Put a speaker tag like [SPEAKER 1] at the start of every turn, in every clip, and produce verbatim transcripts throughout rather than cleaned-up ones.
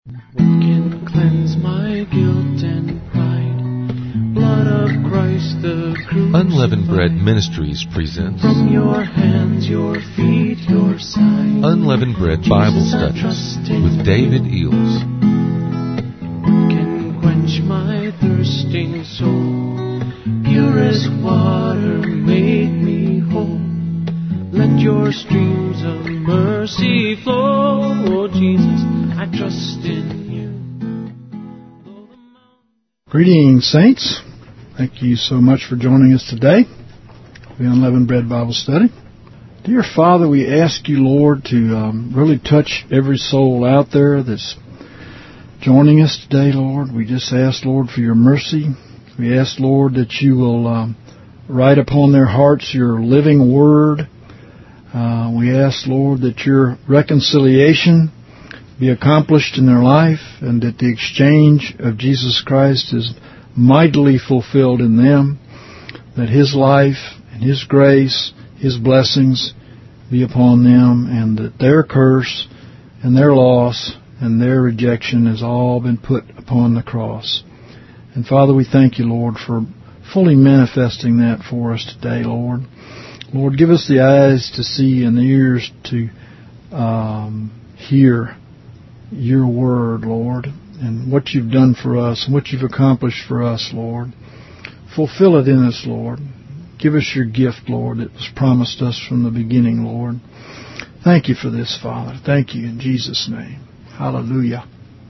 [SPEAKER 1] What can cleanse my guilt and pride? Blood of Christ the crucified.
[SPEAKER 2] Unleavened Bread Ministries presents
[SPEAKER 1] From your hands, your feet, your side.
[SPEAKER 2] Unleavened Bread Bible Studies with David Eels.
[SPEAKER 1] What can quench my thirsting soul? Purest water make me whole. Let your streams of mercy flow. Oh Jesus, I trust in you.
[SPEAKER 3] Greetings, saints. Thank you so much for joining us today for the Unleavened Bread Bible Study. Dear Father, we ask you, Lord, to um, really touch every soul out there that's joining us today, Lord. We just ask, Lord, for your mercy. We ask, Lord, that you will um, write upon their hearts your living word. Uh, we ask, Lord, that your reconciliation be accomplished in their life and that the exchange of Jesus Christ is mightily fulfilled in them, that his life and his grace, his blessings be upon them, and that their curse and their loss and their rejection has all been put upon the cross. And Father, we thank you, Lord, for fully manifesting that for us today, Lord. Lord, give us the eyes to see and the ears to um, hear your word, Lord, and what you've done for us and what you've accomplished for us, Lord. Fulfill it in us, Lord. Give us your gift, Lord, that was promised us from the beginning, Lord. Thank you for this, Father. Thank you in Jesus' name. Hallelujah.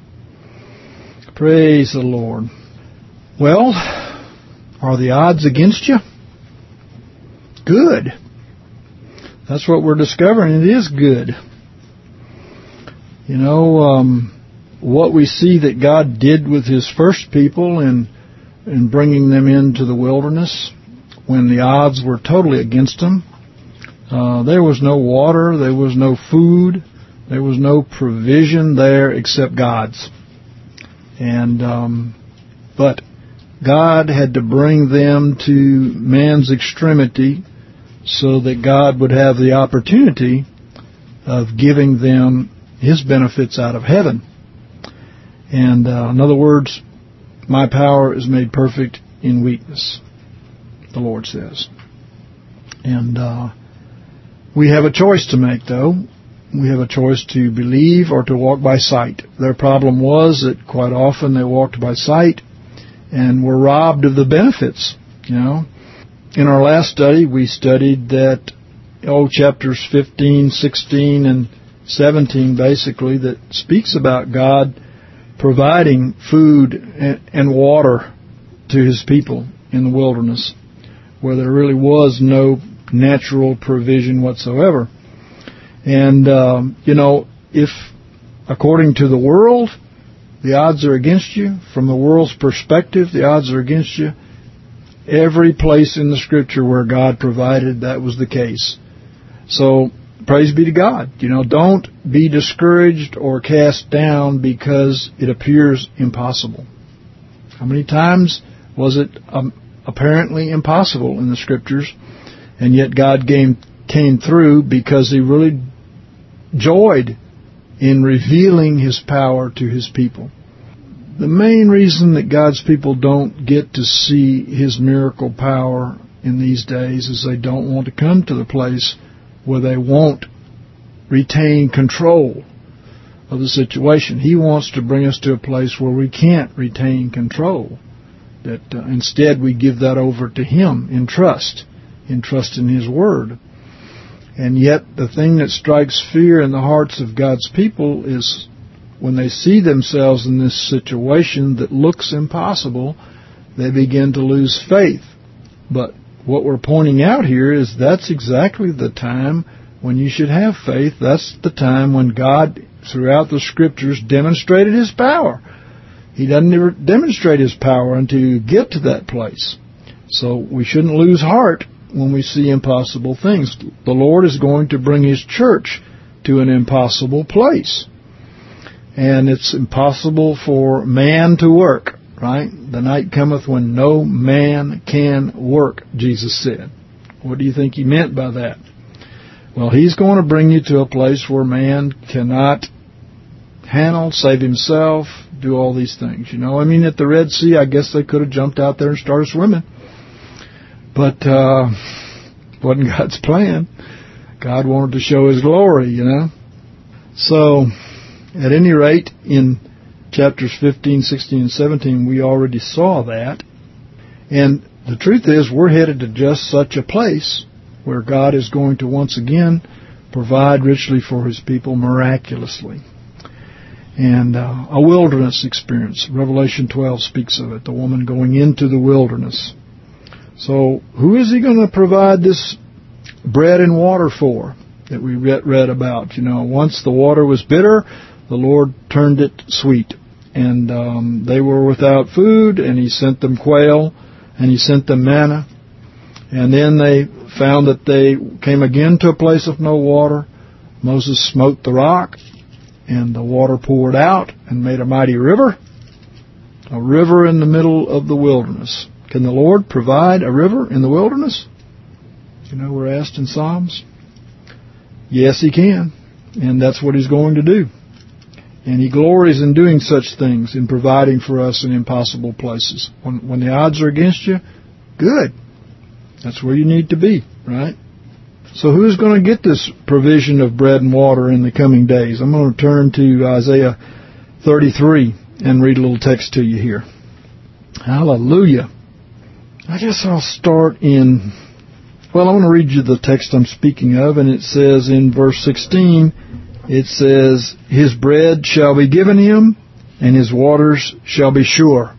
[SPEAKER 3] Praise the Lord. Well, are the odds against you? Good. That's what we're discovering. It is good. You know, um, what we see that God did with his first people in, in bringing them into the wilderness when the odds were totally against them. Uh, there was no water. There was no food. There was no provision there except God's. And, um, but God had to bring them to man's extremity so that God would have the opportunity of giving them his benefits out of heaven. And uh, in other words, my power is made perfect in weakness, the Lord says. And uh, we have a choice to make, though. We have a choice to believe or to walk by sight. Their problem was that quite often they walked by sight and were robbed of the benefits, you know. In our last study, we studied that, oh, chapters fifteen, sixteen, and seventeen, basically, that speaks about God providing food and water to his people in the wilderness, where there really was no natural provision whatsoever. And, um, you know, if, according to the world, the odds are against you, from the world's perspective, the odds are against you, every place in the Scripture where God provided, that was the case. So, praise be to God. You know, don't be discouraged or cast down because it appears impossible. How many times was it um, apparently impossible in the Scriptures, and yet God came, came through because he really joyed in revealing his power to his people. The main reason that God's people don't get to see his miracle power in these days is they don't want to come to the place where they won't retain control of the situation. He wants to bring us to a place where we can't retain control. That uh, instead we give that over to him in trust, in trust in his word. And yet the thing that strikes fear in the hearts of God's people is when they see themselves in this situation that looks impossible, they begin to lose faith. But what we're pointing out here is that's exactly the time when you should have faith. That's the time when God, throughout the Scriptures, demonstrated his power. He doesn't ever demonstrate his power until you get to that place. So we shouldn't lose heart when we see impossible things. The Lord is going to bring his church to an impossible place. And it's impossible for man to work, right? The night cometh when no man can work, Jesus said. What do you think he meant by that? Well, he's going to bring you to a place where man cannot handle, save himself, do all these things. You know, I mean, at the Red Sea, I guess they could have jumped out there and started swimming. But uh wasn't God's plan. God wanted to show His glory, you know. So, at any rate, in chapters fifteen, sixteen, and seventeen, we already saw that. And the truth is, we're headed to just such a place where God is going to once again provide richly for His people miraculously. And uh, a wilderness experience. Revelation twelve speaks of it, the woman going into the wilderness. So, who is He going to provide this bread and water for that we read, read about? You know, once the water was bitter, the Lord turned it sweet. And um, they were without food, and He sent them quail, and He sent them manna. And then they found that they came again to a place of no water. Moses smote the rock, and the water poured out and made a mighty river, a river in the middle of the wilderness. Can the Lord provide a river in the wilderness? You know, we're asked in Psalms. Yes, He can, and that's what He's going to do. And He glories in doing such things, in providing for us in impossible places. When, when the odds are against you, good. That's where you need to be, right? So who's going to get this provision of bread and water in the coming days? I'm going to turn to Isaiah thirty-three and read a little text to you here. Hallelujah. I guess I'll start in, well, I want to read you the text I'm speaking of, and it says in verse sixteen, it says, His bread shall be given Him, and His waters shall be sure.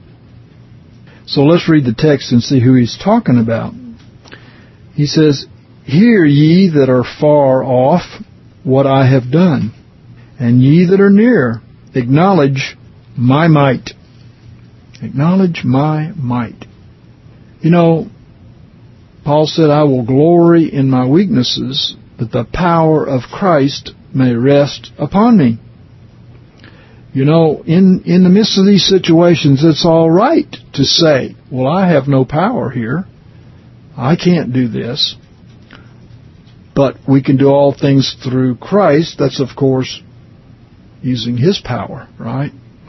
[SPEAKER 3] So let's read the text and see who He's talking about. He says, Hear ye that are far off what I have done, and ye that are near, acknowledge my might. Acknowledge my might. You know, Paul said, I will glory in my weaknesses, that the power of Christ may rest upon me. You know, in, in the midst of these situations, it's all right to say, well, I have no power here. I can't do this. But we can do all things through Christ. That's, of course, using His power, right?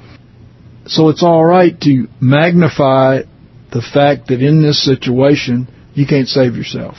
[SPEAKER 3] So it's all right to magnify the fact that in this situation, you can't save yourself.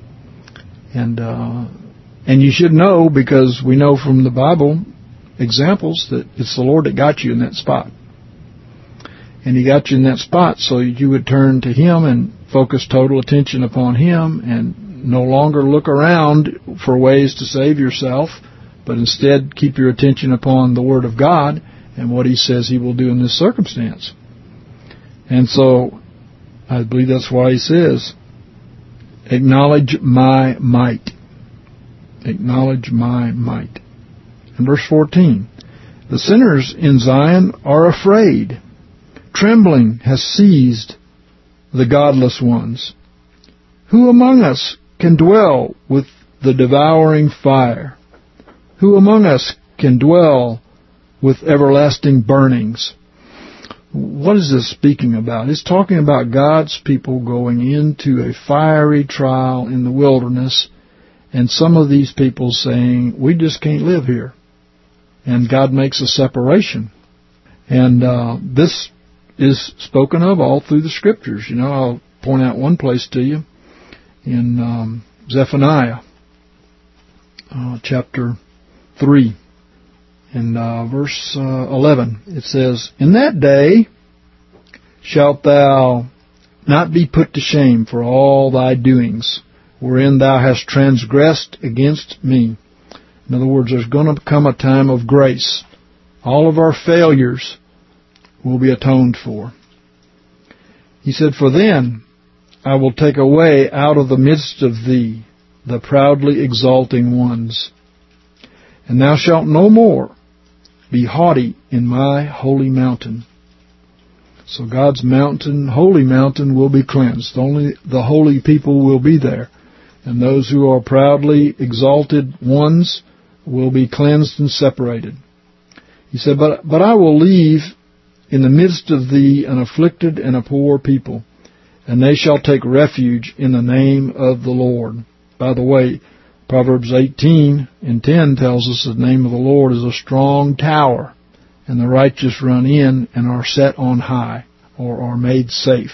[SPEAKER 3] And uh, and you should know, because we know from the Bible examples that it's the Lord that got you in that spot. And He got you in that spot so you would turn to Him and focus total attention upon Him and no longer look around for ways to save yourself, but instead keep your attention upon the Word of God and what He says He will do in this circumstance. And so I believe that's why He says, acknowledge my might. Acknowledge my might. In verse fourteen, the sinners in Zion are afraid. Trembling has seized the godless ones. Who among us can dwell with the devouring fire? Who among us can dwell with everlasting burnings? What is this speaking about? It's talking about God's people going into a fiery trial in the wilderness, and some of these people saying, we just can't live here. And God makes a separation. And uh, this is spoken of all through the Scriptures. You know, I'll point out one place to you in um, Zephaniah, uh, chapter three. In uh, verse uh, eleven, it says, In that day shalt thou not be put to shame for all thy doings, wherein thou hast transgressed against me. In other words, there's going to come a time of grace. All of our failures will be atoned for. He said, For then I will take away out of the midst of thee the proudly exalting ones, and thou shalt no more be haughty in my holy mountain. So God's mountain, holy mountain, will be cleansed. Only the holy people will be there. And those who are proudly exalted ones will be cleansed and separated. He said, But, but I will leave in the midst of thee an afflicted and a poor people, and they shall take refuge in the name of the Lord. By the way, Proverbs eighteen and ten tells us the name of the Lord is a strong tower. and the righteous run in and are set on high, or are made safe.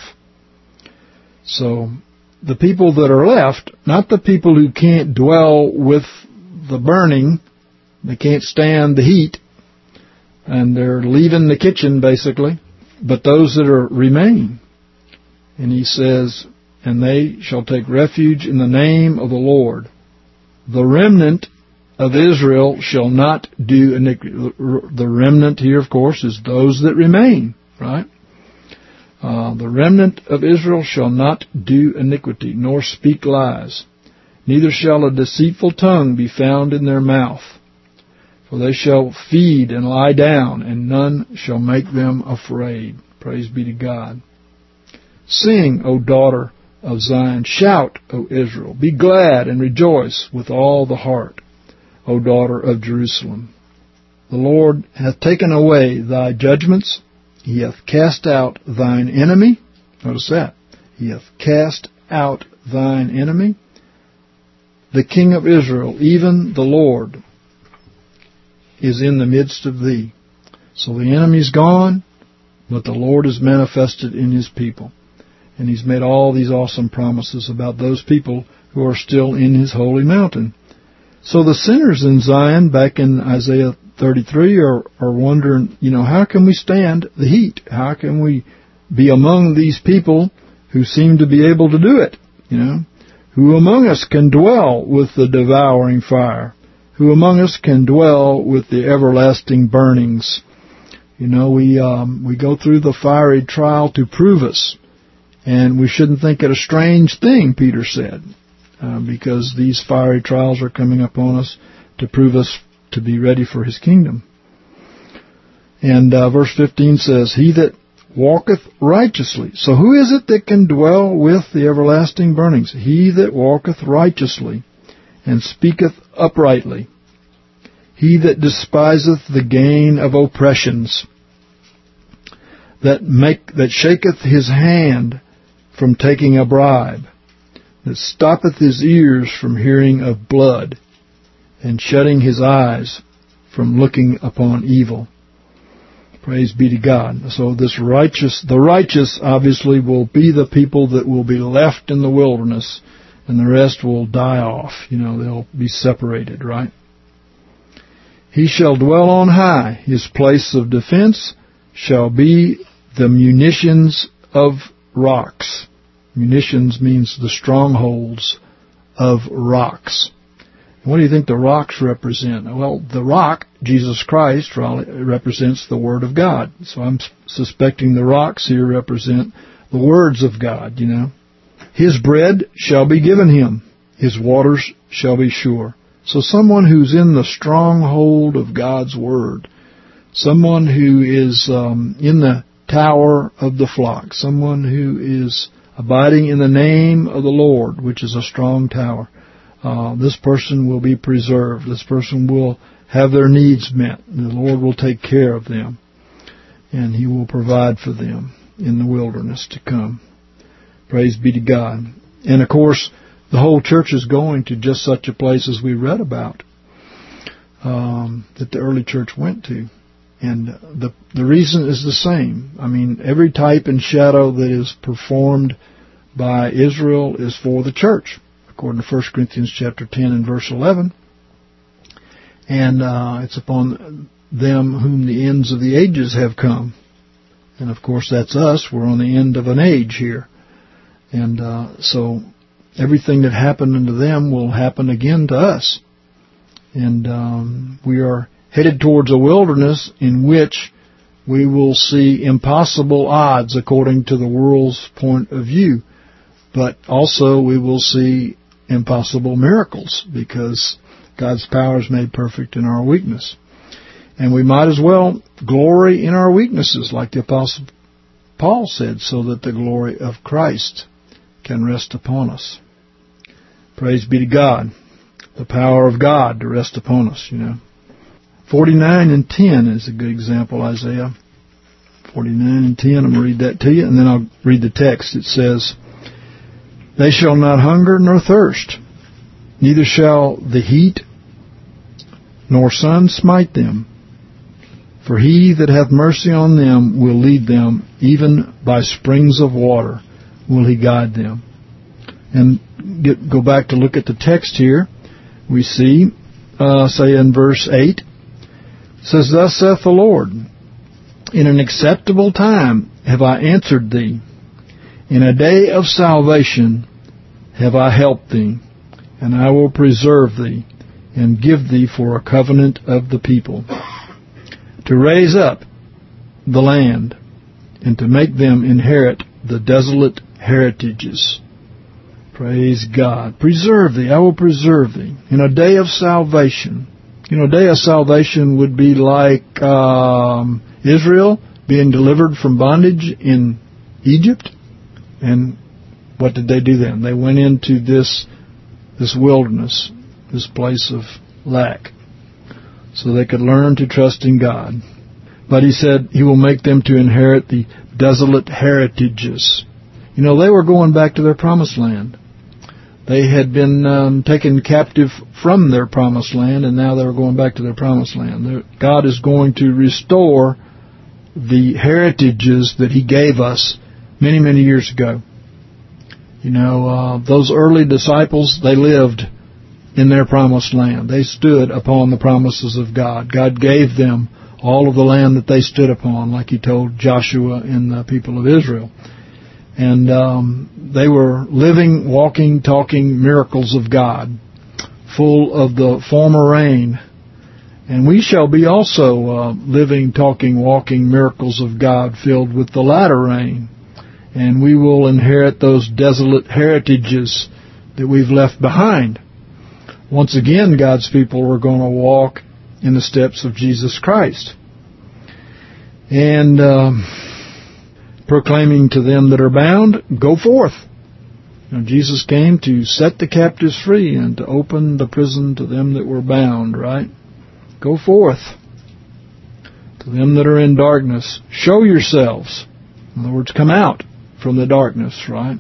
[SPEAKER 3] So, the people that are left, not the people who can't dwell with the burning, they can't stand the heat, and they're leaving the kitchen, basically, but those that are remain. And he says, and they shall take refuge in the name of the Lord. The remnant of Israel shall not do iniquity. The remnant here, of course, is those that remain, right? Uh, the remnant of Israel shall not do iniquity, nor speak lies. Neither shall a deceitful tongue be found in their mouth. For they shall feed and lie down, and none shall make them afraid. Praise be to God. Sing, O daughter of Zion. Shout, O Israel. Be glad and rejoice with all the heart, O daughter of Jerusalem. The Lord hath taken away thy judgments. He hath cast out thine enemy. Notice that. He hath cast out thine enemy. The King of Israel, even the Lord, is in the midst of thee. So the enemy's gone, but the Lord is manifested in His people. And He's made all these awesome promises about those people who are still in His holy mountain. So the sinners in Zion, back in Isaiah thirty-three, are, are wondering, you know, how can we stand the heat? How can we be among these people who seem to be able to do it? You know, who among us can dwell with the devouring fire? Who among us can dwell with the everlasting burnings? You know, we um, we go through the fiery trial to prove us. And we shouldn't think it a strange thing, Peter said, uh, because these fiery trials are coming upon us to prove us to be ready for His kingdom. And uh, verse fifteen says, He that walketh righteously. So who is it that can dwell with the everlasting burnings? He that walketh righteously and speaketh uprightly. He that despiseth the gain of oppressions, that make that shaketh his hand from taking a bribe, that stoppeth his ears from hearing of blood, and shutting his eyes from looking upon evil. Praise be to God. So this righteous, the righteous obviously will be the people that will be left in the wilderness, and the rest will die off. You know, they'll be separated, right? He shall dwell on high. His place of defense shall be the munitions of rocks. Munitions means the strongholds of rocks. What do you think the rocks represent? Well, the rock, Jesus Christ, represents the Word of God. So I'm suspecting the rocks here represent the words of God, you know. His bread shall be given him. His waters shall be sure. So someone who's in the stronghold of God's Word, someone who is um, in the tower of the flock, someone who is abiding in the name of the Lord, which is a strong tower, uh, this person will be preserved. This person will have their needs met. The Lord will take care of them, and He will provide for them in the wilderness to come. Praise be to God. And of course, the whole church is going to just such a place as we read about, um, that the early church went to. And the the reason is the same. I mean, every type and shadow that is performed by Israel is for the church, according to First Corinthians chapter ten and verse eleven. And uh, it's upon them whom the ends of the ages have come. And of course, that's us. We're on the end of an age here. And uh, so everything that happened unto them will happen again to us. And um, we are headed towards a wilderness in which we will see impossible odds according to the world's point of view. But also we will see impossible miracles because God's power is made perfect in our weakness. And we might as well glory in our weaknesses, like the Apostle Paul said, so that the glory of Christ can rest upon us. Praise be to God. The power of God to rest upon us, you know. forty-nine and ten is a good example, Isaiah. forty-nine and ten, I'm going to read that to you, and then I'll read the text. It says, They shall not hunger nor thirst, neither shall the heat nor sun smite them. For he that hath mercy on them will lead them, even by springs of water will he guide them. And get, go back to look at the text here. We see, uh, say in verse eight, it says, Thus saith the Lord, In an acceptable time have I answered thee. In a day of salvation have I helped thee. And I will preserve thee, and give thee for a covenant of the people, to raise up the land, and to make them inherit the desolate heritages. Praise God. Preserve thee. I will preserve thee. In a day of salvation. You know, a day of salvation would be like um, Israel being delivered from bondage in Egypt. And what did they do then? They went into this this wilderness, this place of lack, so they could learn to trust in God. But he said he will make them to inherit the desolate heritages. You know, they were going back to their promised land. They had been um, taken captive from their promised land, and now they were going back to their promised land. They're, God is going to restore the heritages that he gave us many, many years ago. You know, uh, those early disciples, they lived in their promised land. They stood upon the promises of God. God gave them all of the land that they stood upon, like he told Joshua and the people of Israel. And um, they were living, walking, talking miracles of God, full of the former rain. And we shall be also uh, living, talking, walking miracles of God, filled with the latter rain. And we will inherit those desolate heritages that we've left behind. Once again, God's people are going to walk in the steps of Jesus Christ. And um, proclaiming to them that are bound, go forth. You know, Jesus came to set the captives free and to open the prison to them that were bound, right? Go forth. To them that are in darkness, show yourselves. In other words, come out from the darkness, right?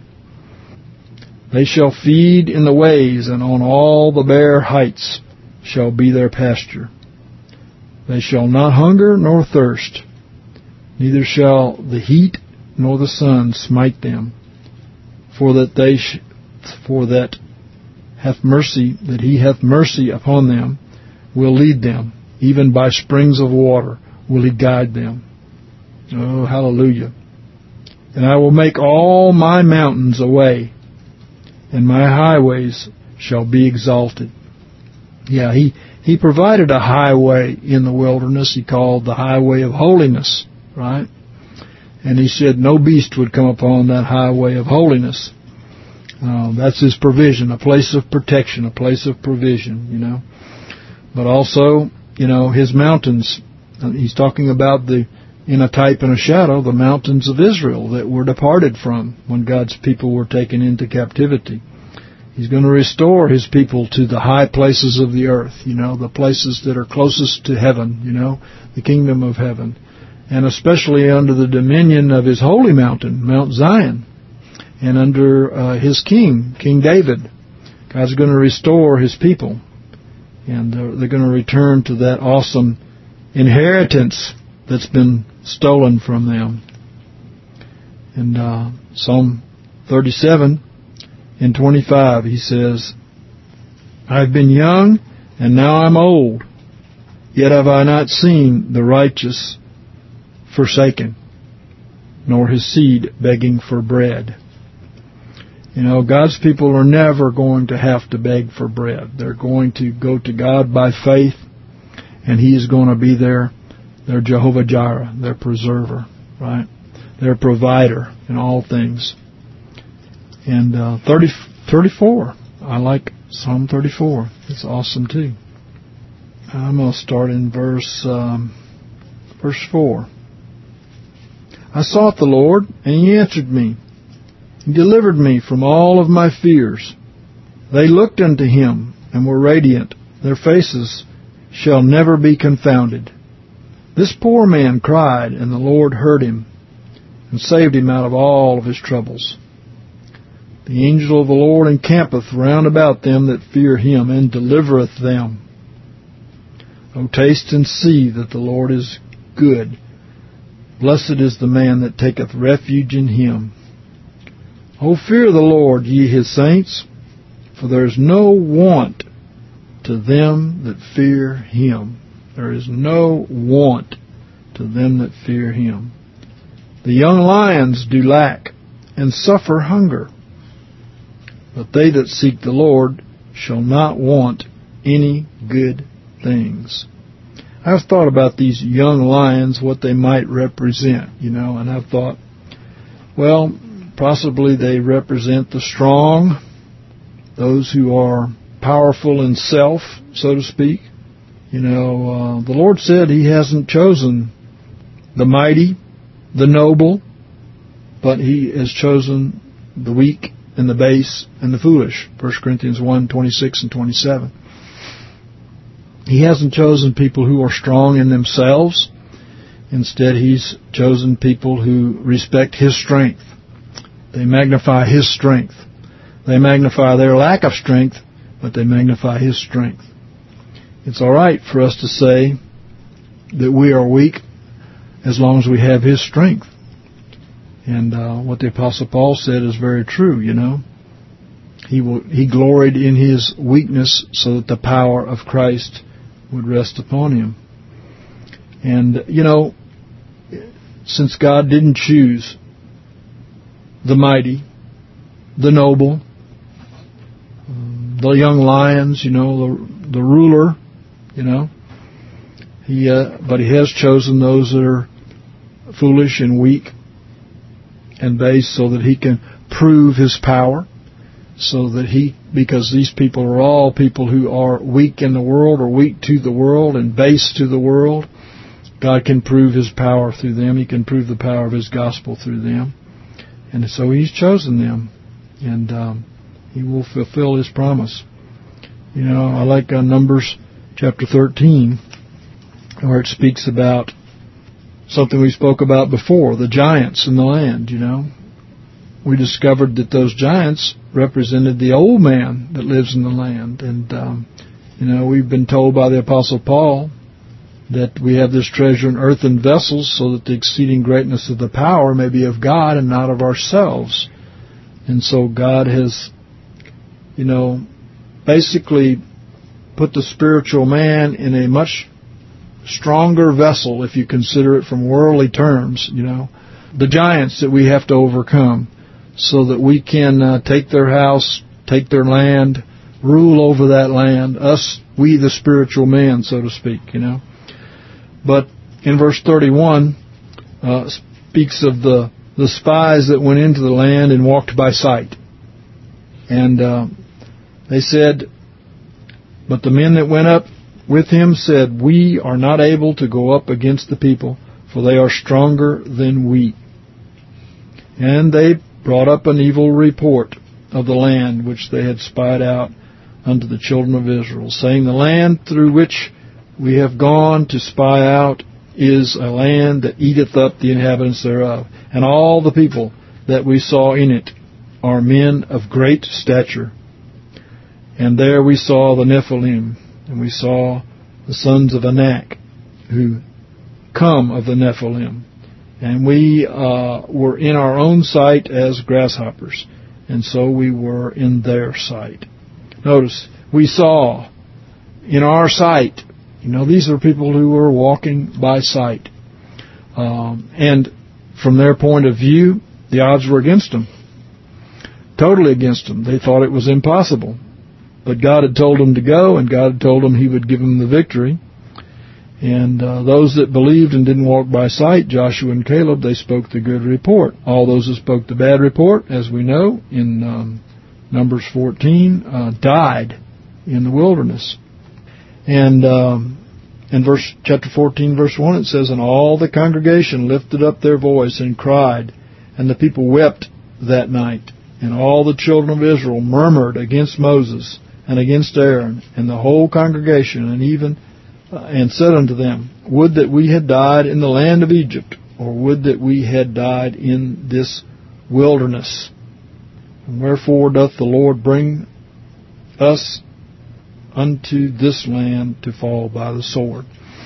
[SPEAKER 3] They shall feed in the ways, and on all the bare heights shall be their pasture. They shall not hunger nor thirst, neither shall the heat nor the sun smite them. For that they, sh- for that hath mercy, that he hath mercy upon them, will lead them, even by springs of water will he guide them. Oh, hallelujah. And I will make all my mountains a way, and my highways shall be exalted. Yeah, he, he provided a highway in the wilderness he called the highway of holiness, right? And he said no beast would come upon that highway of holiness. Uh, that's his provision, a place of protection, a place of provision, you know. But also, you know, his mountains. He's talking about the, in a type and a shadow, the mountains of Israel that were departed from when God's people were taken into captivity. He's going to restore his people to the high places of the earth, you know, the places that are closest to heaven, you know, the kingdom of heaven. And especially under the dominion of his holy mountain, Mount Zion, and under uh, his king, King David. God's going to restore his people, and uh, they're going to return to that awesome inheritance that's been stolen from them. In uh, Psalm thirty-seven and twenty-five, he says, I've been young, and now I'm old, yet have I not seen the righteous forsaken, nor his seed begging for bread. You know, God's people are never going to have to beg for bread. They're going to go to God by faith, and he is going to be their, their Jehovah Jireh, their preserver, right? Their provider in all things. And uh, thirty, thirty-four, I like Psalm thirty-four. It's awesome too. I'm going to start in verse um, verse four. I sought the Lord, and he answered me. He delivered me from all of my fears. They looked unto him, and were radiant. Their faces shall never be confounded. This poor man cried, and the Lord heard him, and saved him out of all of his troubles. The angel of the Lord encampeth round about them that fear him, and delivereth them. O taste and see that the Lord is good. Blessed is the man that taketh refuge in him. O fear the Lord, ye his saints, for there is no want to them that fear him. There is no want to them that fear him. The young lions do lack and suffer hunger, but they that seek the Lord shall not want any good things. I've thought about these young lions, what they might represent, you know, and I've thought, well, possibly they represent the strong, those who are powerful in self, so to speak. You know, uh, the Lord said He hasn't chosen the mighty, the noble, but He has chosen the weak and the base and the foolish. First Corinthians one, twenty-six and twenty-seven. He hasn't chosen people who are strong in themselves. Instead, He's chosen people who respect His strength. They magnify His strength. They magnify their lack of strength, but they magnify His strength. It's all right for us to say that we are weak as long as we have His strength. And uh, what the Apostle Paul said is very true, you know. He will, he gloried in his weakness so that the power of Christ would rest upon him. And, you know, since God didn't choose the mighty, the noble, the young lions, you know, the, the ruler, you know, he, uh, but He has chosen those that are foolish and weak and base so that He can prove His power, so that He, because these people are all people who are weak in the world or weak to the world and base to the world, God can prove His power through them. He can prove the power of His gospel through them. And so He's chosen them, and um, He will fulfill His promise. You know, I like uh, Numbers chapter thirteen, where it speaks about something we spoke about before, the giants in the land, you know. We discovered that those giants represented the old man that lives in the land. And, um, you know, we've been told by the Apostle Paul that we have this treasure in earthen vessels so that the exceeding greatness of the power may be of God and not of ourselves. And so God has, you know, basically put the spiritual man in a much stronger vessel, if you consider it from worldly terms, you know, the giants that we have to overcome, so that we can uh, take their house, take their land, rule over that land, us, we the spiritual man, so to speak, you know. But in verse thirty-one, uh, speaks of the, the spies that went into the land and walked by sight. And uh, they said, but the men that went up with him said, we are not able to go up against the people, for they are stronger than we. And they brought up an evil report of the land which they had spied out unto the children of Israel, saying, the land through which we have gone to spy out is a land that eateth up the inhabitants thereof. And all the people that we saw in it are men of great stature. And there we saw the Nephilim, and we saw the sons of Anak, who come of the Nephilim. And we uh, were in our own sight as grasshoppers, and so we were in their sight. Notice, we saw in our sight. You know, these are people who were walking by sight. Um, and from their point of view, the odds were against them. Totally against them. They thought it was impossible. But God had told them to go, and God had told them He would give them the victory. And uh, those that believed and didn't walk by sight, Joshua and Caleb, they spoke the good report. All those that spoke the bad report, as we know, in um, Numbers fourteen, uh, died in the wilderness. And um, in verse chapter fourteen, verse one, it says, and all the congregation lifted up their voice and cried, and the people wept that night. And all the children of Israel murmured against Moses and against Aaron and the whole congregation, and even uh, and said unto them, would that we had died in the land of Egypt, or would that we had died in this wilderness. And wherefore doth the Lord bring us unto this land to fall by the sword.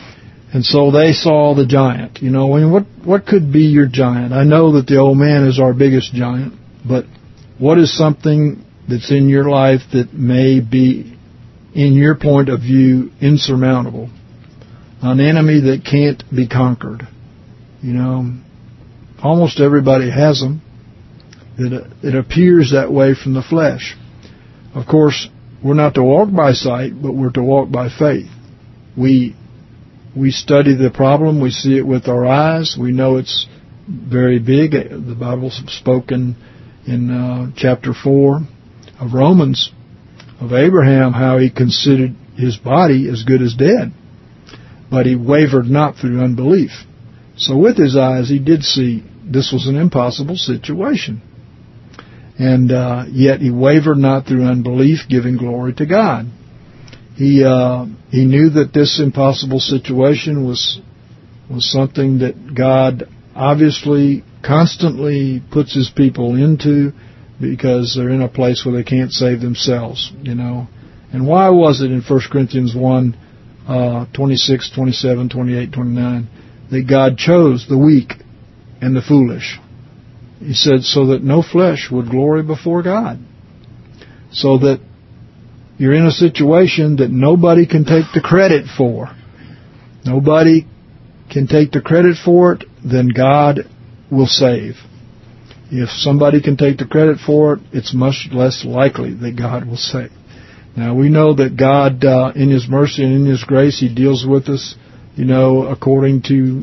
[SPEAKER 3] And so they saw the giant. You know, I mean, what, what could be your giant? I know that the old man is our biggest giant, but what is something that's in your life that may be, in your point of view, insurmountable? An enemy that can't be conquered. You know, almost everybody has them. It, it appears that way from the flesh. Of course, we're not to walk by sight, but we're to walk by faith. We we study the problem. We see it with our eyes. We know it's very big. The Bible's spoken in uh, chapter four of Romans of Abraham, how he considered his body as good as dead. But he wavered not through unbelief. So with his eyes, he did see this was an impossible situation. And uh, yet he wavered not through unbelief, giving glory to God. He uh, he knew that this impossible situation was was something that God obviously constantly puts His people into, because they're in a place where they can't save themselves, you know. And why was it in First Corinthians one, uh, twenty-six, twenty-seven, twenty-eight, twenty-nine, that God chose the weak and the foolish? He said, so that no flesh would glory before God. So that you're in a situation that nobody can take the credit for. Nobody can take the credit for it, then God will save. If somebody can take the credit for it, it's much less likely that God will save. Now, we know that God, uh, in His mercy and in His grace, He deals with us, you know, according to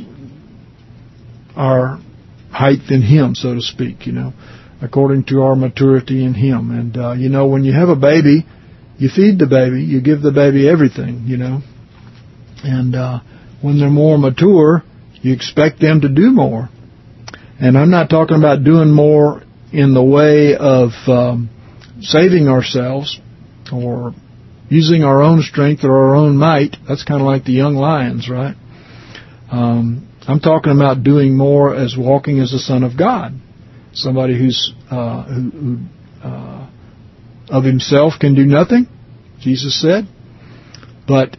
[SPEAKER 3] our height in Him, so to speak, you know, according to our maturity in Him. And, uh, you know, when you have a baby, you feed the baby, you give the baby everything, you know. And uh, when they're more mature, you expect them to do more. And I'm not talking about doing more in the way of um, saving ourselves or using our own strength or our own might. That's kind of like the young lions, right? Um, I'm talking about doing more as walking as a son of God. Somebody who's uh, who, who uh, of himself can do nothing, Jesus said. But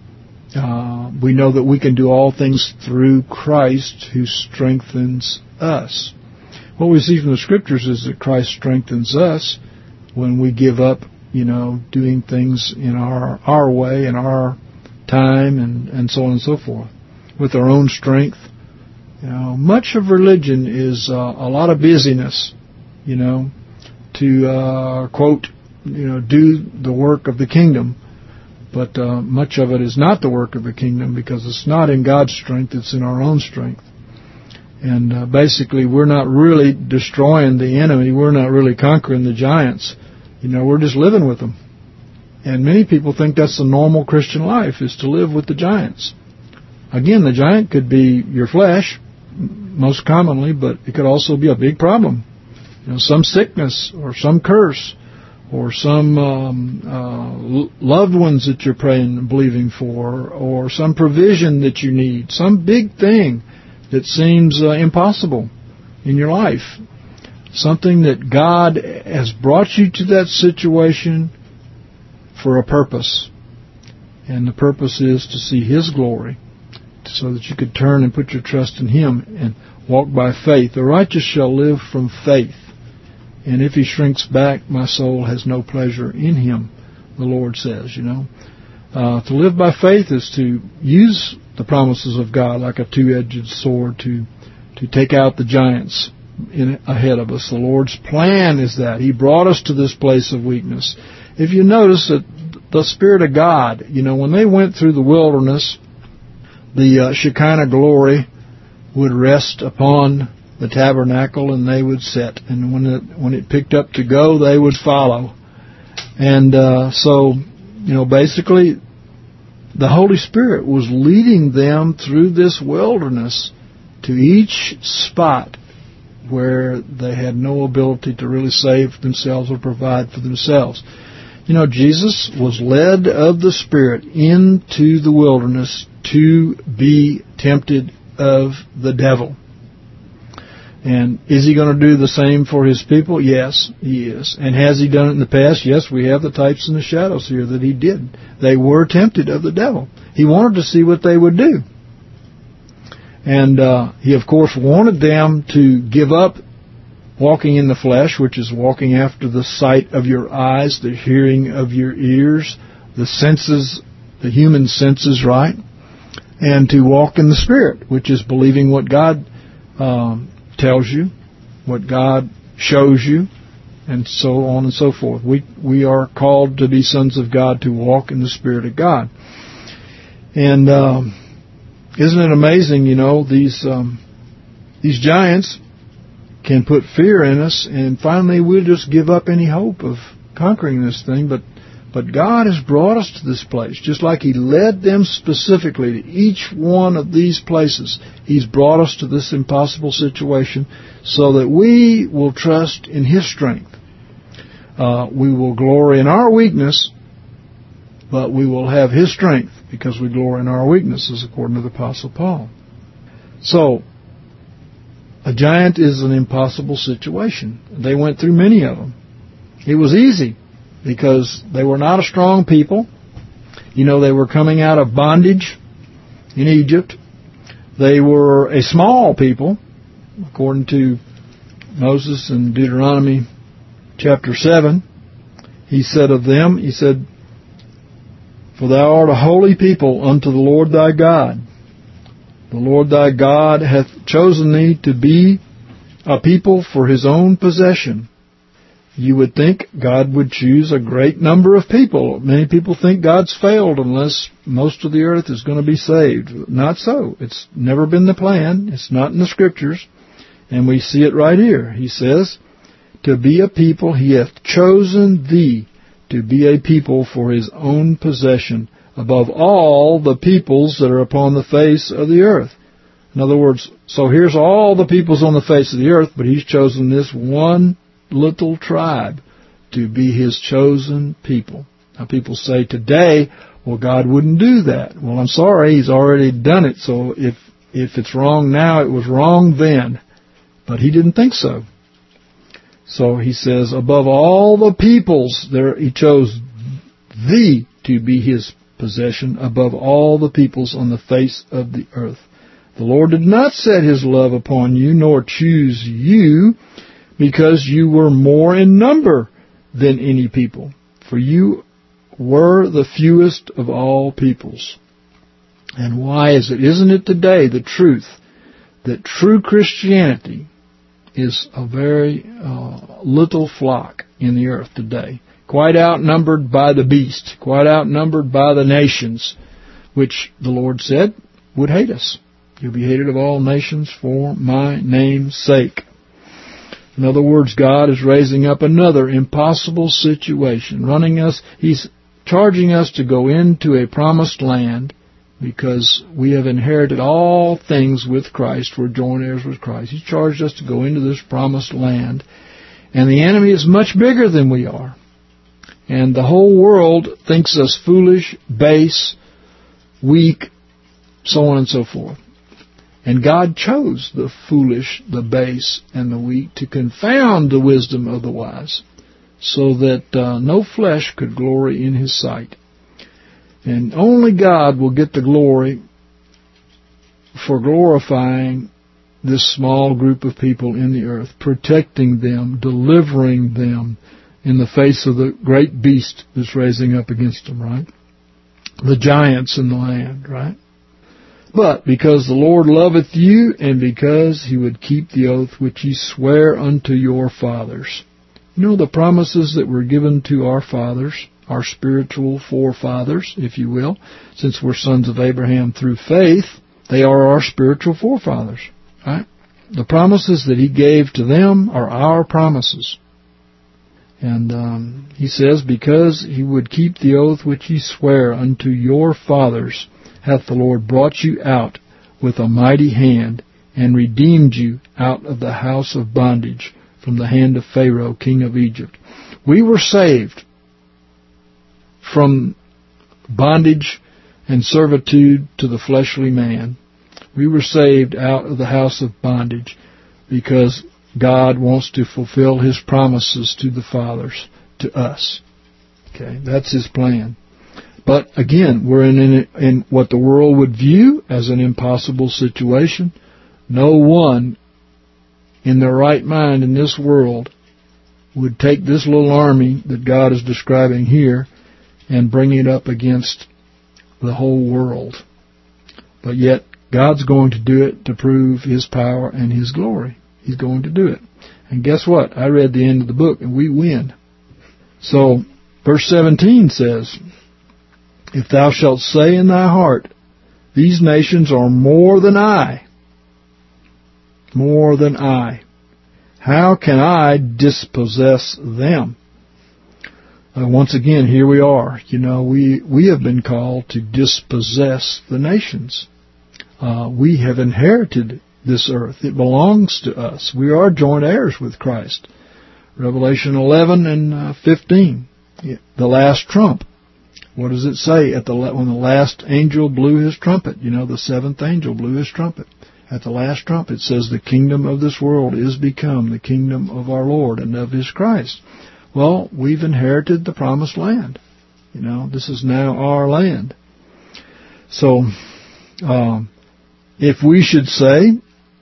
[SPEAKER 3] uh, we know that we can do all things through Christ who strengthens us. What we see from the Scriptures is that Christ strengthens us when we give up, you know, doing things in our our way, in our time, and, and so on and so forth, with our own strength. You know, much of religion is uh, a lot of busyness, you know, to uh, quote, you know, do the work of the kingdom. But uh, much of it is not the work of the kingdom, because it's not in God's strength, it's in our own strength. And uh, basically, we're not really destroying the enemy. We're not really conquering the giants. You know, we're just living with them. And many people think that's the normal Christian life, is to live with the giants. Again, the giant could be your flesh, most commonly, but it could also be a big problem. You know, some sickness or some curse or some um, uh, loved ones that you're praying and believing for, or some provision that you need, some big thing that seems uh, impossible in your life. Something that God has brought you to that situation for a purpose. And the purpose is to see His glory, so that you could turn and put your trust in Him and walk by faith. The righteous shall live from faith. And if he shrinks back, my soul has no pleasure in him, the Lord says, you know. Uh, to live by faith is to use the promises of God like a two-edged sword to to take out the giants in, ahead of us. The Lord's plan is that. He brought us to this place of weakness. If you notice that the Spirit of God, you know, when they went through the wilderness, the uh, Shekinah glory would rest upon the tabernacle, and they would sit. And when it when it picked up to go, they would follow. And uh, so, you know, basically, the Holy Spirit was leading them through this wilderness to each spot where they had no ability to really save themselves or provide for themselves. You know, Jesus was led of the Spirit into the wilderness to be tempted of the devil. And is He going to do the same for His people? Yes, He is. And has He done it in the past? Yes, we have the types and the shadows here that He did. They were tempted of the devil. He wanted to see what they would do. And uh, he, of course, wanted them to give up walking in the flesh, which is walking after the sight of your eyes, the hearing of your ears, the senses, the human senses, right? And to walk in the Spirit, which is believing what God um, tells you, what God shows you, and so on and so forth. We we are called to be sons of God, to walk in the Spirit of God. And um, isn't it amazing, you know, these um, these giants can put fear in us, and finally we'll just give up any hope of conquering this thing. But but God has brought us to this place, just like He led them specifically to each one of these places. He's brought us to this impossible situation so that we will trust in His strength. Uh, we will glory in our weakness, but we will have His strength because we glory in our weaknesses, according to the Apostle Paul. So, a giant is an impossible situation. They went through many of them. It was easy because they were not a strong people. You know, they were coming out of bondage in Egypt. They were a small people, according to Moses in Deuteronomy chapter seven. He said of them, he said, "For thou art a holy people unto the Lord thy God. The Lord thy God hath chosen thee to be a people for His own possession." You would think God would choose a great number of people. Many people think God's failed unless most of the earth is going to be saved. Not so. It's never been the plan. It's not in the Scriptures. And we see it right here. He says, "To be a people He hath chosen thee to be a people for His own possession above all the peoples that are upon the face of the earth." In other words, so here's all the peoples on the face of the earth, but He's chosen this one little tribe to be His chosen people. Now people say today, well, God wouldn't do that. Well, I'm sorry, He's already done it, so if if it's wrong now, it was wrong then. But He didn't think so. So He says, above all the peoples, there He chose thee to be His possession above all the peoples on the face of the earth. The Lord did not set His love upon you, nor choose you, because you were more in number than any people. For you were the fewest of all peoples. And why is it? Isn't it today the truth that true Christianity is a very uh, little flock in the earth today? Quite outnumbered by the beast, quite outnumbered by the nations, which the Lord said would hate us. You'll be hated of all nations for my name's sake. In other words, God is raising up another impossible situation, running us. He's charging us to go into a promised land because we have inherited all things with Christ. We're joint heirs with Christ. He's charged us to go into this promised land. And the enemy is much bigger than we are. And the whole world thinks us foolish, base, weak, so on and so forth. And God chose the foolish, the base, and the weak to confound the wisdom of the wise, so that uh, no flesh could glory in His sight. And only God will get the glory for glorifying this small group of people in the earth, protecting them, delivering them in the face of the great beast that's raising up against them, right? The giants in the land, right? But because the Lord loveth you, and because He would keep the oath which He sware unto your fathers. You know, the promises that were given to our fathers, our spiritual forefathers, if you will, since we're sons of Abraham through faith, they are our spiritual forefathers, right? The promises that He gave to them are our promises. And um, He says, because He would keep the oath which He sware unto your fathers, hath the Lord brought you out with a mighty hand, and redeemed you out of the house of bondage, from the hand of Pharaoh, king of Egypt. We were saved from bondage and servitude to the fleshly man. We were saved out of the house of bondage because God wants to fulfill His promises to the fathers, to us. Okay, that's His plan. But again, we're in, in, in what the world would view as an impossible situation. No one in their right mind in this world would take this little army that God is describing here and bring it up against the whole world. But yet, God's going to do it to prove His power and His glory. He's going to do it. And guess what? I read the end of the book, and we win. So, verse seventeen says, if thou shalt say in thy heart, these nations are more than I, more than I, how can I dispossess them? Uh, once again, here we are. You know, we, we have been called to dispossess the nations. Uh, we have inherited this earth. It belongs to us. We are joint heirs with Christ. Revelation eleven and uh, fifteen, the last trump. What does it say at the when the last angel blew his trumpet? You know, the seventh angel blew his trumpet. At the last trump, it says, the kingdom of this world is become the kingdom of our Lord and of His Christ. Well, we've inherited the promised land. You know, this is now our land. So, um, if we should say,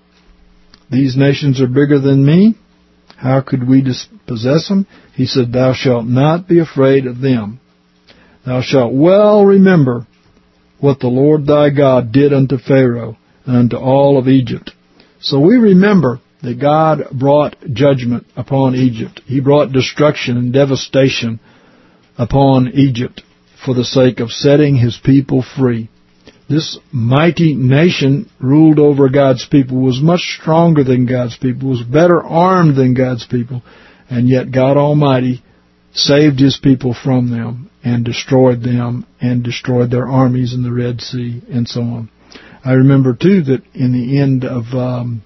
[SPEAKER 3] these nations are bigger than me, how could we dispossess them? He said, thou shalt not be afraid of them. Thou shalt well remember what the Lord thy God did unto Pharaoh and unto all of Egypt. So we remember that God brought judgment upon Egypt. He brought destruction and devastation upon Egypt for the sake of setting His people free. This mighty nation ruled over God's people, was much stronger than God's people, was better armed than God's people, and yet God Almighty saved His people from them and destroyed them and destroyed their armies in the Red Sea and so on. I remember, too, that in the end of um,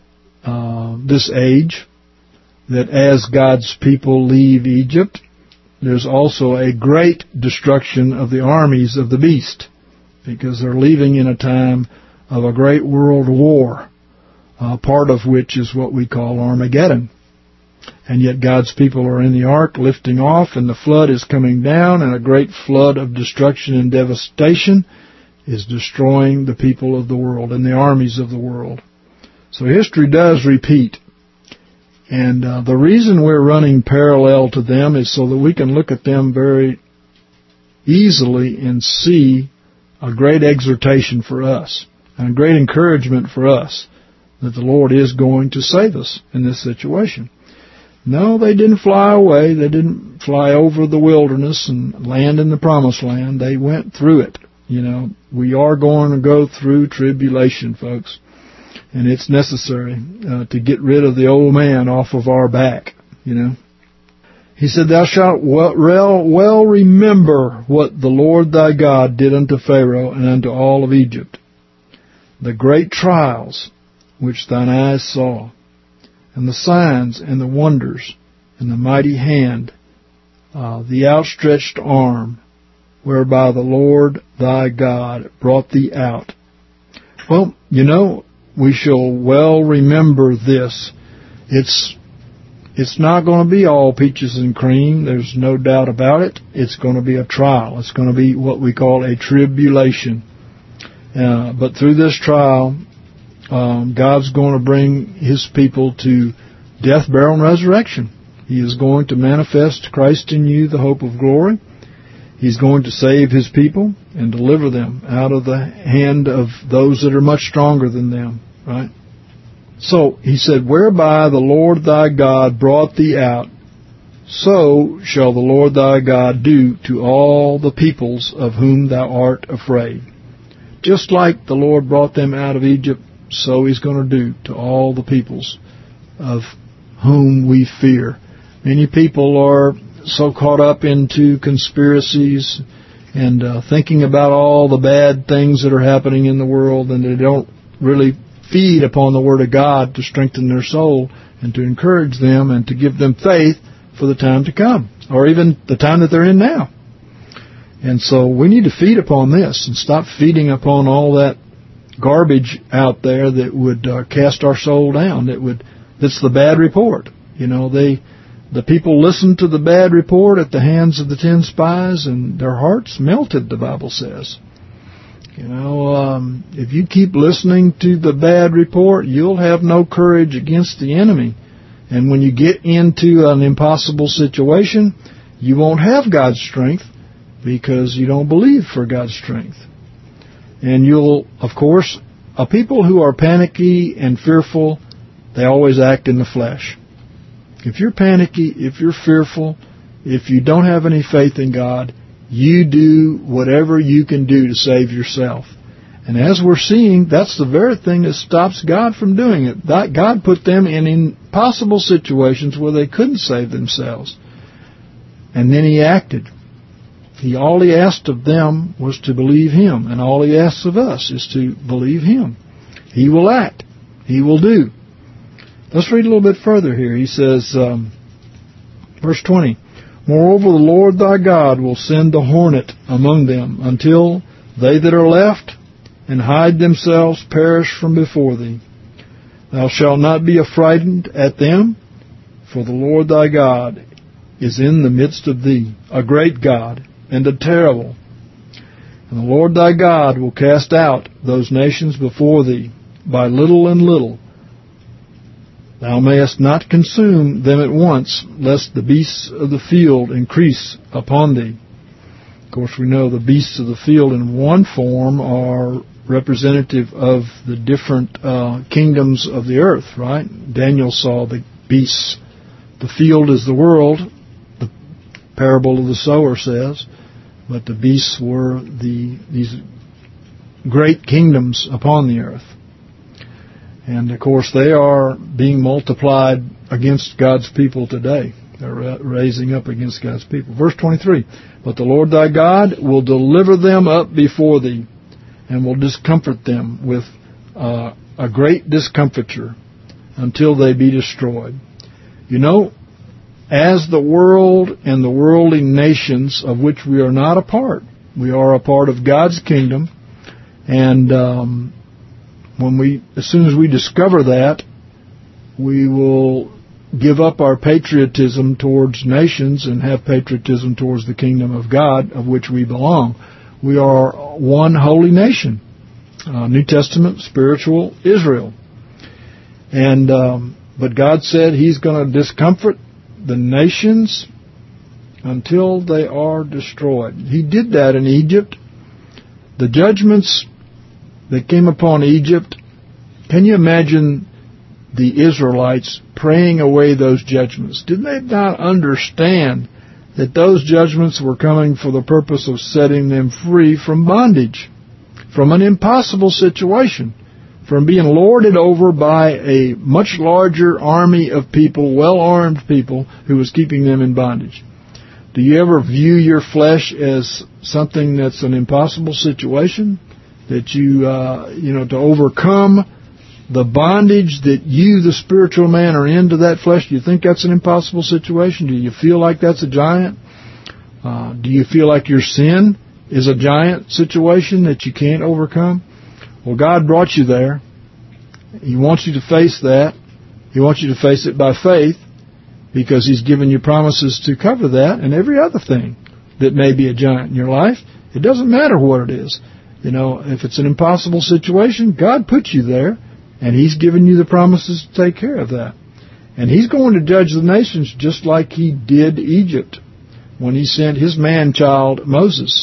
[SPEAKER 3] uh, this age, that as God's people leave Egypt, there's also a great destruction of the armies of the beast, because they're leaving in a time of a great world war, uh, part of which is what we call Armageddon. And yet God's people are in the ark lifting off, and the flood is coming down, and a great flood of destruction and devastation is destroying the people of the world and the armies of the world. So history does repeat. And uh, the reason we're running parallel to them is so that we can look at them very easily and see a great exhortation for us and a great encouragement for us that the Lord is going to save us in this situation. No, they didn't fly away. They didn't fly over the wilderness and land in the promised land. They went through it. You know, we are going to go through tribulation, folks. And it's necessary uh, to get rid of the old man off of our back, you know. He said, thou shalt well, well remember what the Lord thy God did unto Pharaoh and unto all of Egypt, the great trials which thine eyes saw, and the signs and the wonders, and the mighty hand, uh, the outstretched arm, whereby the Lord thy God brought thee out. Well, you know, we shall well remember this. It's it's not going to be all peaches and cream. There's no doubt about it. It's going to be a trial. It's going to be what we call a tribulation. Uh, but through this trial, um, God's going to bring His people to death, burial, and resurrection. He is going to manifest Christ in you, the hope of glory. He's going to save His people and deliver them out of the hand of those that are much stronger than them, right? So, He said, whereby the Lord thy God brought thee out, so shall the Lord thy God do to all the peoples of whom thou art afraid. Just like the Lord brought them out of Egypt, so He's going to do to all the peoples of whom we fear. Many people are so caught up into conspiracies and uh, thinking about all the bad things that are happening in the world, and they don't really feed upon the Word of God to strengthen their soul and to encourage them and to give them faith for the time to come, or even the time that they're in now. And so we need to feed upon this and stop feeding upon all that garbage out there that would uh, cast our soul down, that would that's the bad report. You know, they The people listened to the bad report at the hands of the ten spies, and their hearts melted, the Bible says. You know, um, if you keep listening to the bad report, you'll have no courage against the enemy. And when you get into an impossible situation, you won't have God's strength because you don't believe for God's strength. And you'll, of course, a people who are panicky and fearful, they always act in the flesh. If you're panicky, if you're fearful, if you don't have any faith in God, you do whatever you can do to save yourself. And as we're seeing, that's the very thing that stops God from doing it. That God put them in impossible situations where they couldn't save themselves. And then He acted. He, all He asked of them was to believe Him. And all He asks of us is to believe Him. He will act. He will do. Let's read a little bit further here. He says, um, verse twenty, Moreover, the Lord thy God will send the hornet among them, until they that are left and hide themselves perish from before thee. Thou shalt not be affrighted at them, for the Lord thy God is in the midst of thee, a great God, and a terrible. And the Lord thy God will cast out those nations before thee, by little and little. Thou mayest not consume them at once, lest the beasts of the field increase upon thee. Of course, we know the beasts of the field in one form are representative of the different uh, kingdoms of the earth, right? Daniel saw the beasts. The field is the world, the parable of the sower says, but the beasts were the these great kingdoms upon the earth. And, of course, they are being multiplied against God's people today. They're raising up against God's people. Verse twenty-three, But the Lord thy God will deliver them up before thee, and will discomfort them with uh, a great discomfiture until they be destroyed. You know, as the world and the worldly nations of which we are not a part, we are a part of God's kingdom, and um, when we, as soon as we discover that, we will give up our patriotism towards nations and have patriotism towards the kingdom of God, of which we belong. We are one holy nation, uh, New Testament, spiritual Israel. And um, but God said He's going to discomfort the nations until they are destroyed. He did that in Egypt. The judgments that came upon Egypt, can you imagine the Israelites praying away those judgments? Did they not understand that those judgments were coming for the purpose of setting them free from bondage, from an impossible situation, from being lorded over by a much larger army of people, well-armed people, who was keeping them in bondage? Do you ever view your flesh as something that's an impossible situation? That you, uh, you know, to overcome the bondage that you, the spiritual man, are in to that flesh, do you think that's an impossible situation? Do you feel like that's a giant? Uh, do you feel like your sin is a giant situation that you can't overcome? Well, God brought you there. He wants you to face that. He wants you to face it by faith, because He's given you promises to cover that and every other thing that may be a giant in your life. It doesn't matter what it is. You know, if it's an impossible situation, God put you there, and He's given you the promises to take care of that. And He's going to judge the nations just like He did Egypt when He sent His man-child, Moses,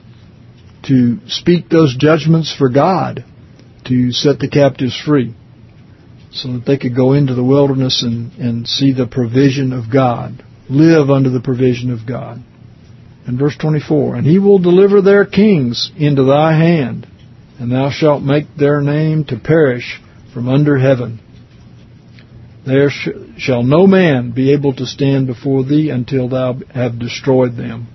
[SPEAKER 3] to speak those judgments for God, to set the captives free, so that they could go into the wilderness and, and see the provision of God, live under the provision of God. And verse twenty-four, And He will deliver their kings into thy hand, and thou shalt make their name to perish from under heaven. There sh- shall no man be able to stand before thee until thou have destroyed them.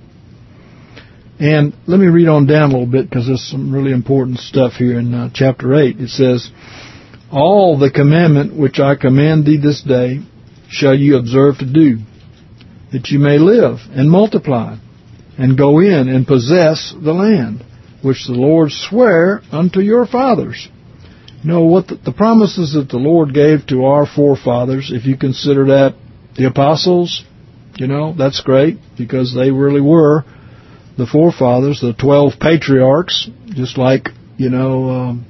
[SPEAKER 3] And let me read on down a little bit, because there's some really important stuff here in uh, chapter eight. It says, All the commandment which I command thee this day shall you observe to do, that you may live and multiply, and go in and possess the land, which the Lord sware unto your fathers. You know, what the, the promises that the Lord gave to our forefathers, if you consider that the apostles, You know, that's great, because they really were the forefathers, the twelve patriarchs, just like, you know, um,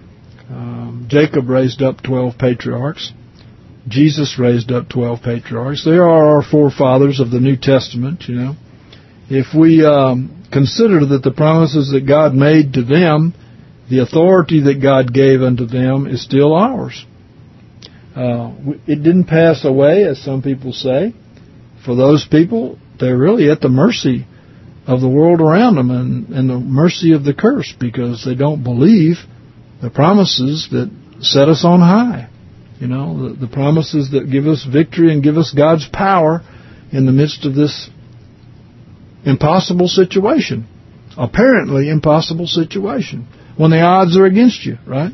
[SPEAKER 3] um, Jacob raised up twelve patriarchs. Jesus raised up twelve patriarchs. They are our forefathers of the New Testament, you know. If we um, consider that the promises that God made to them, the authority that God gave unto them is still ours. Uh, it didn't pass away, as some people say. For those people, they're really at the mercy of the world around them and, and the mercy of the curse, because they don't believe the promises that set us on high. You know, the, the promises that give us victory and give us God's power in the midst of this impossible situation. Apparently impossible situation. When the odds are against you, right?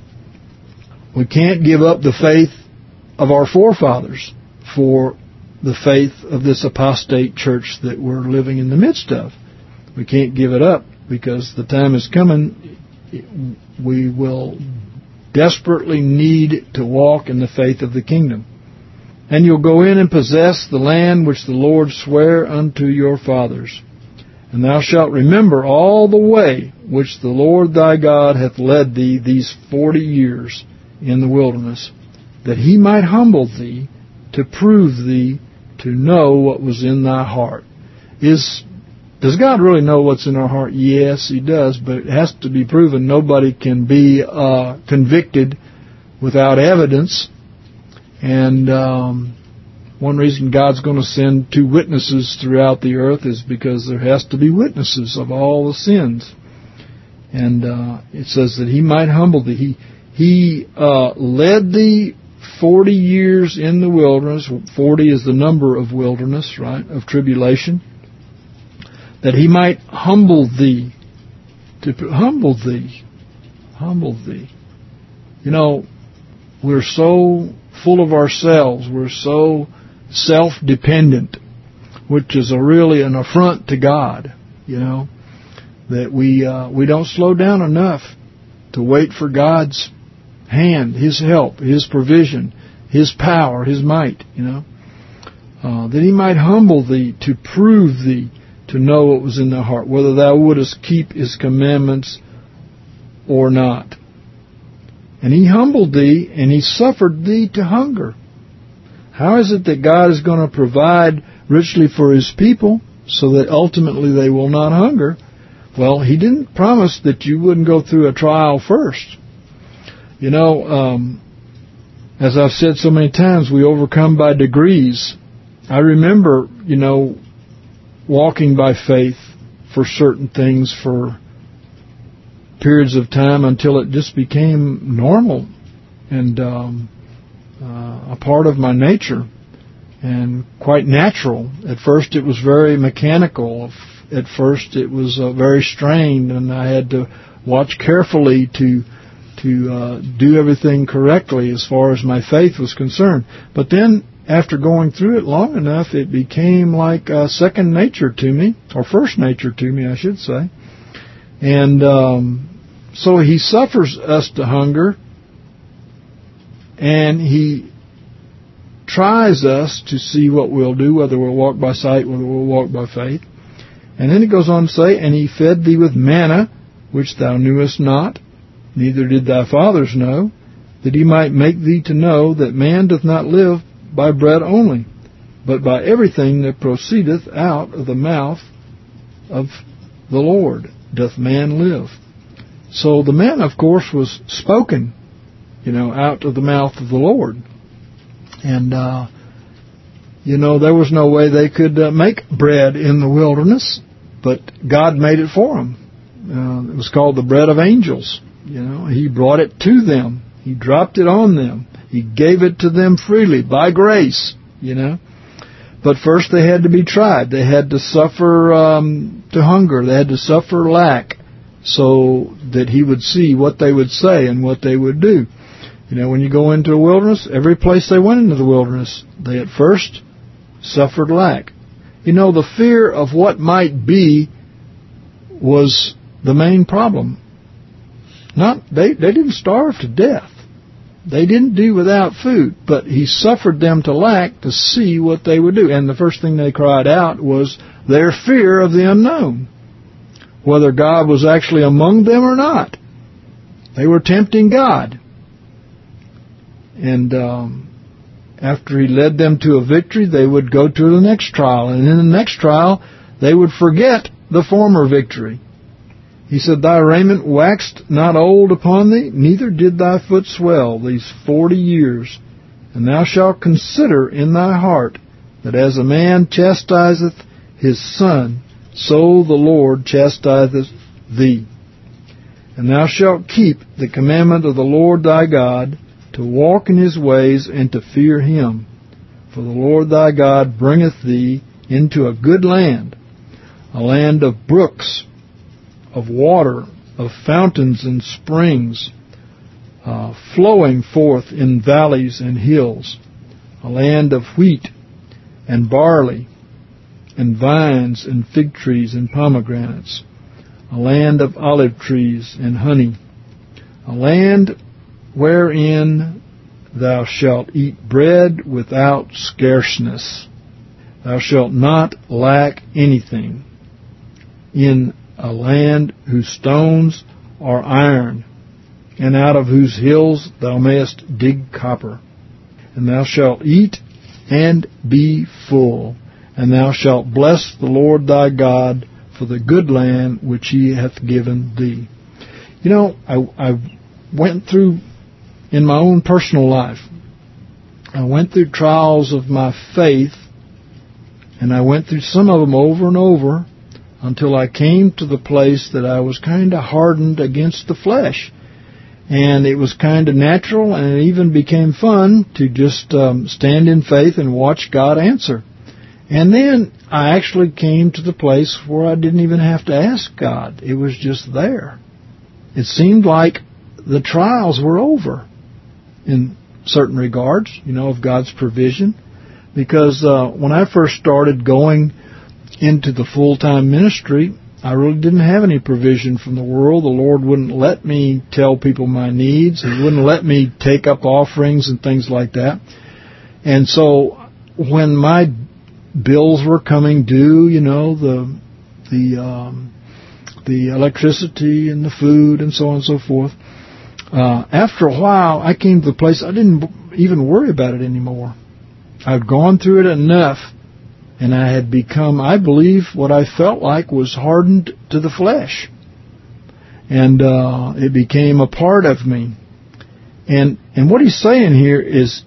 [SPEAKER 3] We can't give up the faith of our forefathers for the faith of this apostate church that we're living in the midst of. We can't give it up, because the time is coming. We will desperately need to walk in the faith of the kingdom. And you'll go in and possess the land which the Lord sware unto your fathers. And thou shalt remember all the way which the Lord thy God hath led thee these forty years in the wilderness, that he might humble thee, to prove thee, to know what was in thy heart. Is Does God really know what's in our heart? Yes, he does, but it has to be proven. Nobody can be uh, convicted without evidence. And um, one reason God's going to send two witnesses throughout the earth is because there has to be witnesses of all the sins. And uh, it says that he might humble thee. He, he uh, led thee forty years in the wilderness. Forty is the number of wilderness, right, of tribulation. That he might humble thee. To humble thee. Humble thee. You know, we're so full of ourselves. We're so self-dependent, which is a really an affront to God, you know, that we uh, we don't slow down enough to wait for God's hand, his help, his provision, his power, his might, you know. Uh, that he might humble thee, to prove thee, to know what was in thy heart, whether thou wouldest keep his commandments or not. And he humbled thee, and he suffered thee to hunger. How is it that God is going to provide richly for his people so that ultimately they will not hunger? Well, he didn't promise that you wouldn't go through a trial first. You know, um, as I've said so many times, we overcome by degrees. I remember, you know, walking by faith for certain things for periods of time until it just became normal and um, uh, a part of my nature and quite natural. At first it was very mechanical. At first it was uh, very strained, and I had to watch carefully to to uh, do everything correctly as far as my faith was concerned. But then after going through it long enough, it became like uh, second nature to me, or first nature to me, I should say. And um, so he suffers us to hunger, and he tries us to see what we'll do, whether we'll walk by sight, whether we'll walk by faith. And then he goes on to say, and he fed thee with manna, which thou knewest not, neither did thy fathers know, that he might make thee to know that man doth not live by bread only, but by everything that proceedeth out of the mouth of the Lord doth man live. So the manna, of course, was spoken, you know, out of the mouth of the Lord. And, uh, you know, there was no way they could uh, make bread in the wilderness, but God made it for them. Uh, it was called the bread of angels. You know, he brought it to them. He dropped it on them. He gave it to them freely, by grace, you know. But first they had to be tried. They had to suffer um, to hunger. They had to suffer lack so that he would see what they would say and what they would do. You know, when you go into a wilderness, every place they went into the wilderness, they at first suffered lack. You know, the fear of what might be was the main problem. Not they, they didn't starve to death. They didn't do without food, but he suffered them to lack to see what they would do. And the first thing they cried out was their fear of the unknown, whether God was actually among them or not. They were tempting God. And um, after he led them to a victory, they would go to the next trial. And in the next trial, they would forget the former victory. He said, Thy raiment waxed not old upon thee, neither did thy foot swell these forty years. And thou shalt consider in thy heart that as a man chastiseth his son, so the Lord chastiseth thee. And thou shalt keep the commandment of the Lord thy God, to walk in his ways and to fear him. For the Lord thy God bringeth thee into a good land, a land of brooks, of water, of fountains and springs, uh, flowing forth in valleys and hills, a land of wheat and barley, and vines and fig trees and pomegranates, a land of olive trees and honey, a land wherein thou shalt eat bread without scarceness. Thou shalt not lack anything, in a land whose stones are iron, and out of whose hills thou mayest dig copper. And thou shalt eat and be full, and thou shalt bless the Lord thy God for the good land which he hath given thee. You know, I, I went through, in my own personal life, I went through trials of my faith, and I went through some of them over and over, until I came to the place that I was kind of hardened against the flesh. And it was kind of natural, and it even became fun to just um, stand in faith and watch God answer. And then I actually came to the place where I didn't even have to ask God. It was just there. It seemed like the trials were over in certain regards, you know, of God's provision. Because uh, when I first started going into the full-time ministry, I really didn't have any provision from the world. The Lord wouldn't let me tell people my needs. He wouldn't let me take up offerings and things like that. And so when my bills were coming due, you know, the the um, the electricity and the food and so on and so forth, uh, after a while I came to the place I didn't even worry about it anymore. I'd gone through it enough, and I had become, I believe, what I felt like was hardened to the flesh. And uh, it became a part of me. And and what he's saying here is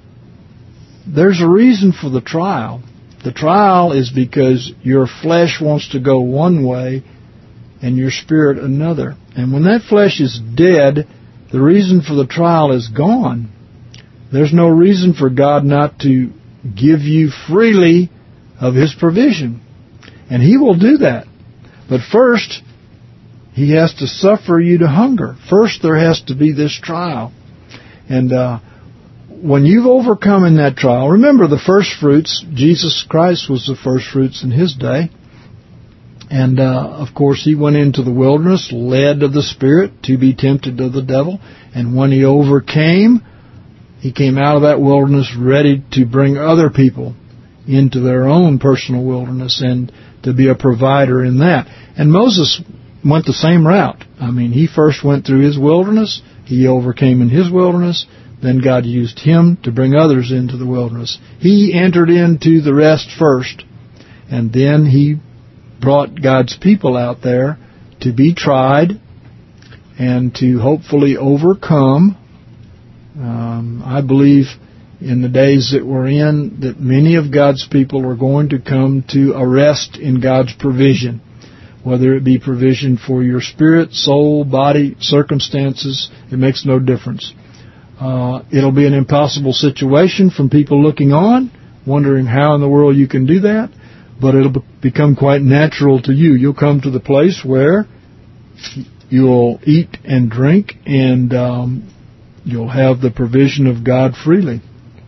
[SPEAKER 3] there's a reason for the trial. The trial is because your flesh wants to go one way and your spirit another. And when that flesh is dead, the reason for the trial is gone. There's no reason for God not to give you freely of his provision. And he will do that. But first, he has to suffer you to hunger. First, there has to be this trial. And uh, when you've overcome in that trial, remember the first fruits, Jesus Christ was the first fruits in his day. And, uh, of course, he went into the wilderness, led of the Spirit, to be tempted of the devil. And when he overcame, he came out of that wilderness ready to bring other people into their own personal wilderness and to be a provider in that. And Moses went the same route. I mean, he first went through his wilderness. He overcame in his wilderness. Then God used him to bring others into the wilderness. He entered into the rest first, and then he brought God's people out there to be tried and to hopefully overcome. Um, I believe in the days that we're in that many of God's people are going to come to a rest in God's provision, whether it be provision for your spirit, soul, body, circumstances. It makes no difference. Uh, it'll be an impossible situation from people looking on, wondering how in the world you can do that, but it'll be- become quite natural to you. You'll come to the place where you'll eat and drink, and um, you'll have the provision of God freely.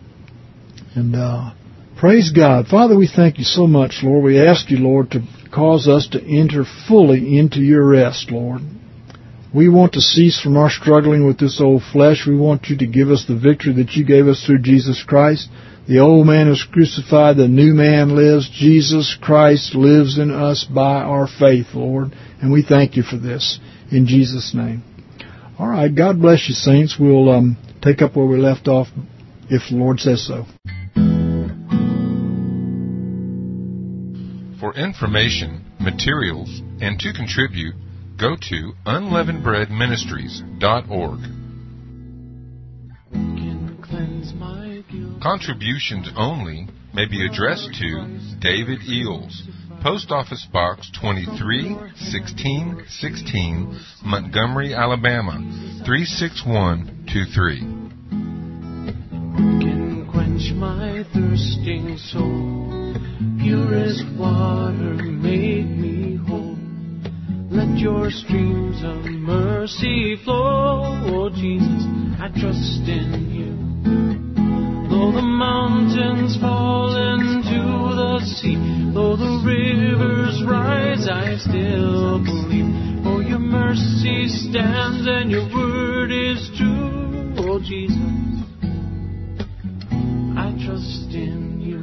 [SPEAKER 3] And uh, praise God. Father, we thank you so much, Lord. We ask you, Lord, to cause us to enter fully into your rest, Lord. We want to cease from our struggling with this old flesh. We want you to give us the victory that you gave us through Jesus Christ. The old man is crucified, the new man lives. Jesus Christ lives in us by our faith, Lord. And we thank you for this in Jesus' name. All right, God bless you, saints. We'll um, take up where we left off if the Lord says so.
[SPEAKER 2] For information, materials, and to contribute, go to unleavened bread ministries dot org. Contributions only may be addressed to David Eels, Post Office Box twenty-three sixteen sixteen, Montgomery, Alabama three six one two three.
[SPEAKER 1] Can quench my thirsting soul, purest water make me whole. Let your streams of mercy flow, oh Jesus, I trust in you. Though the mountains fall into the sea, though the rivers rise, I still believe. For your mercy stands and your word is true, oh Jesus, I trust in you.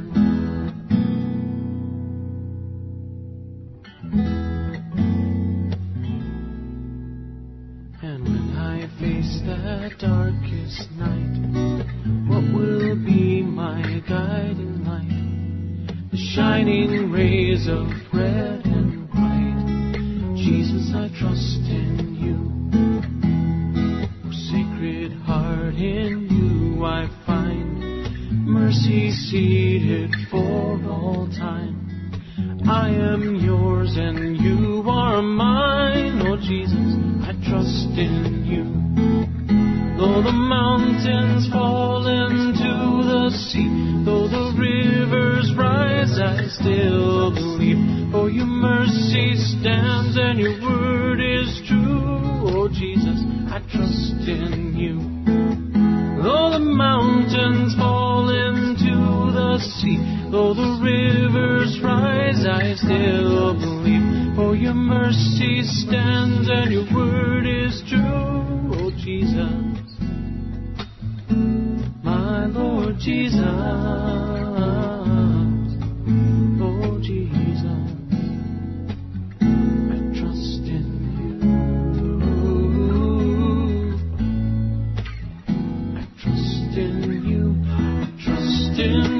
[SPEAKER 1] And when I face that darkest night, what will be my guiding light? The shining rays of red and white. Jesus, I trust in you. Oh, Sacred Heart, in you I find mercy seated for all time. I am yours and you are mine. Oh Jesus, I trust in you. Though the mountains fall into the sea, though the rivers rise, I still believe. For your mercy stands and your word is true. Oh Jesus, I trust in you. Though the mountains fall into the sea, though the rivers rise, I still believe. For your mercy stands and your word is true. Oh Jesus, my Lord Jesus, oh Jesus, I trust in you. I trust in you. I trust in you.